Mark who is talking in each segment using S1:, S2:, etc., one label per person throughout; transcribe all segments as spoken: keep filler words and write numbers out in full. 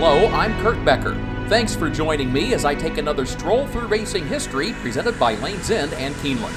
S1: Hello, I'm Kurt Becker. Thanks for joining me as I take another stroll through racing history presented by Lane's End and Keeneland.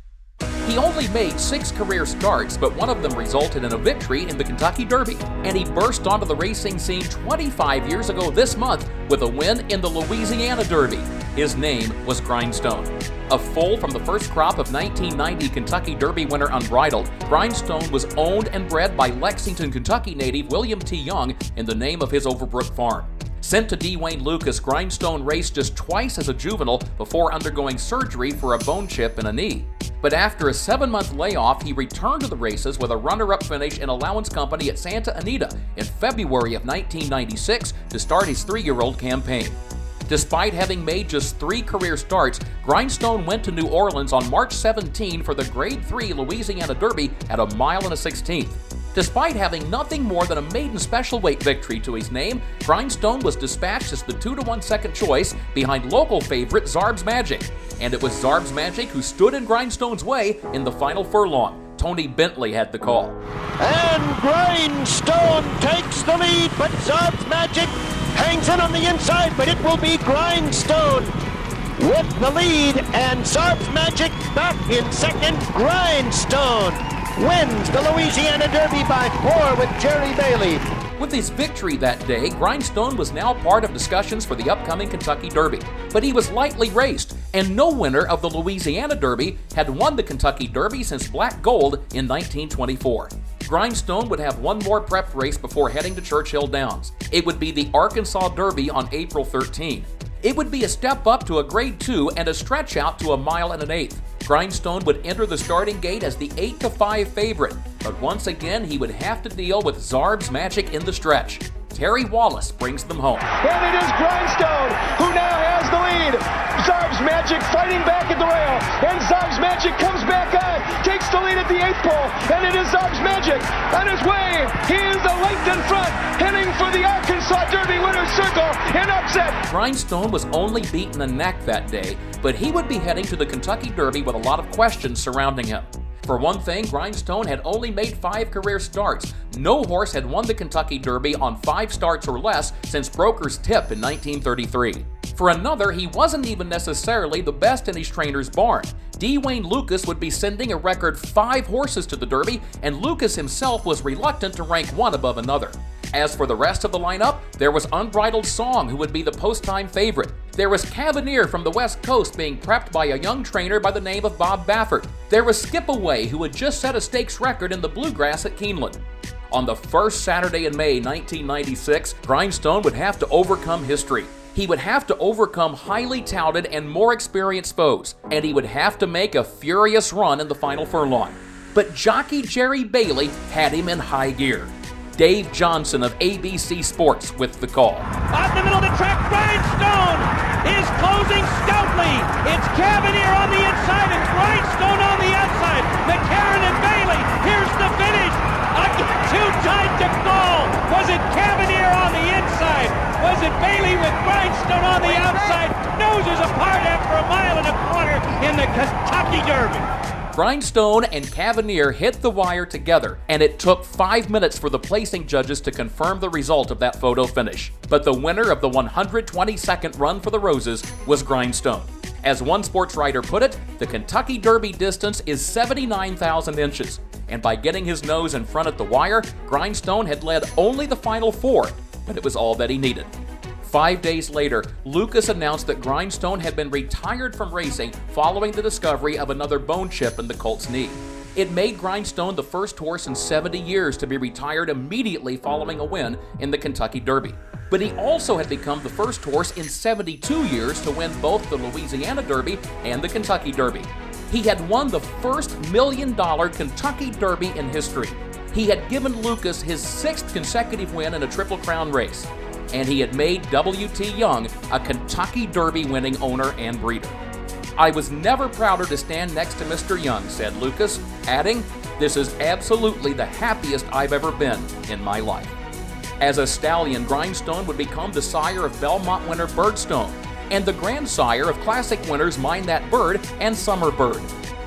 S1: He only made six career starts, but one of them resulted in a victory in the Kentucky Derby, and he burst onto the racing scene twenty-five years ago this month with a win in the Louisiana Derby. His name was Grindstone. A foal from the first crop of nineteen ninety Kentucky Derby winner Unbridled, Grindstone was owned and bred by Lexington, Kentucky native William T. Young in the name of his Overbrook farm. Sent to D. Wayne Lukas, Grindstone raced just twice as a juvenile before undergoing surgery for a bone chip in a knee. But after a seven-month layoff, he returned to the races with a runner-up finish in Allowance Company at Santa Anita in February of nineteen ninety-six to start his three-year-old campaign. Despite having made just three career starts, Grindstone went to New Orleans on March seventeenth for the Grade three Louisiana Derby at a mile and a sixteenth. Despite having nothing more than a maiden special weight victory to his name, Grindstone was dispatched as the two to one second choice behind local favorite Zarb's Magic. And it was Zarb's Magic who stood in Grindstone's way in the final furlong. Tony Bentley had the call.
S2: And Grindstone takes the lead, but Zarb's Magic hangs in on the inside, but it will be Grindstone with the lead, and Zarb's Magic back in second. Grindstone wins the Louisiana Derby by four with Jerry Bailey.
S1: With his victory that day, Grindstone was now part of discussions for the upcoming Kentucky Derby. But he was lightly raced, and no winner of the Louisiana Derby had won the Kentucky Derby since Black Gold in nineteen twenty-four. Grindstone would have one more prep race before heading to Churchill Downs. It would be the Arkansas Derby on April thirteenth. It would be a step up to a Grade two and a stretch out to a mile and an eighth. Grindstone would enter the starting gate as the eight to five favorite, but once again he would have to deal with Zarb's Magic in the stretch. Terry Wallace brings them home.
S3: And it is Grindstone who now has the lead. Zarb's Magic fighting back at the rail, and Zarb's Magic comes back on, takes the lead at the eighth pole, and it is Zarb's Magic on his way. He is a length in front, heading for the Arkansas Derby winner's circle in upset.
S1: Grindstone was only beaten a neck that day, but he would be heading to the Kentucky Derby with a lot of questions surrounding him. For one thing, Grindstone had only made five career starts. No horse had won the Kentucky Derby on five starts or less since Broker's Tip in nineteen thirty-three. For another, he wasn't even necessarily the best in his trainer's barn. D. Wayne Lukas would be sending a record five horses to the Derby, and Lukas himself was reluctant to rank one above another. As for the rest of the lineup, there was Unbridled Song, who would be the post-time favorite. There was Cavanier from the West Coast being prepped by a young trainer by the name of Bob Baffert. There was Skip Away, who had just set a stakes record in the Bluegrass at Keeneland. On the first Saturday in May nineteen ninety-six, Grindstone would have to overcome history. He would have to overcome highly touted and more experienced foes, and he would have to make a furious run in the final furlong. But jockey Jerry Bailey had him in high gear. Dave Johnson of A B C Sports with the call.
S4: Out the middle of the track, Grindstone is closing stoutly. It's Cavanier on the inside and Grindstone on the outside. McCarron and Bailey, here's the finish. Again, too tight to call. Was it Cavanier on the inside? Was it Bailey with Grindstone on the outside? Noses apart after a mile and a quarter in the Kentucky Derby.
S1: Grindstone and Cavanier hit the wire together, and it took five minutes for the placing judges to confirm the result of that photo finish. But the winner of the one hundred twenty-second Run for the Roses was Grindstone. As one sports writer put it, the Kentucky Derby distance is seventy-nine thousand inches, and by getting his nose in front at the wire, Grindstone had led only the final four, but it was all that he needed. Five days later, Lukas announced that Grindstone had been retired from racing following the discovery of another bone chip in the colt's knee. It made Grindstone the first horse in seventy years to be retired immediately following a win in the Kentucky Derby. But he also had become the first horse in seventy-two years to win both the Louisiana Derby and the Kentucky Derby. He had won the first million-dollar Kentucky Derby in history. He had given Lukas his sixth consecutive win in a Triple Crown race. And he had made W T. Young a Kentucky Derby winning owner and breeder. "I was never prouder to stand next to Mister Young," said Lukas, adding, "This is absolutely the happiest I've ever been in my life." As a stallion, Grindstone would become the sire of Belmont winner Birdstone and the grandsire of Classic winners Mind That Bird and Summer Bird.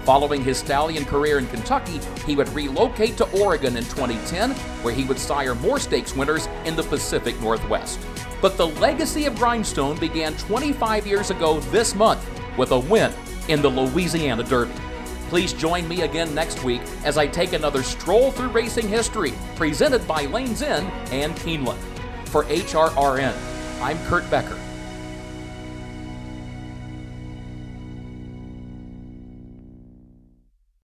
S1: Following his stallion career in Kentucky, he would relocate to Oregon in twenty ten, where he would sire more stakes winners in the Pacific Northwest. But the legacy of Grindstone began twenty-five years ago this month with a win in the Louisiana Derby. Please join me again next week as I take another stroll through racing history, presented by Lane's End and Keeneland. For H R R N, I'm Kurt Becker.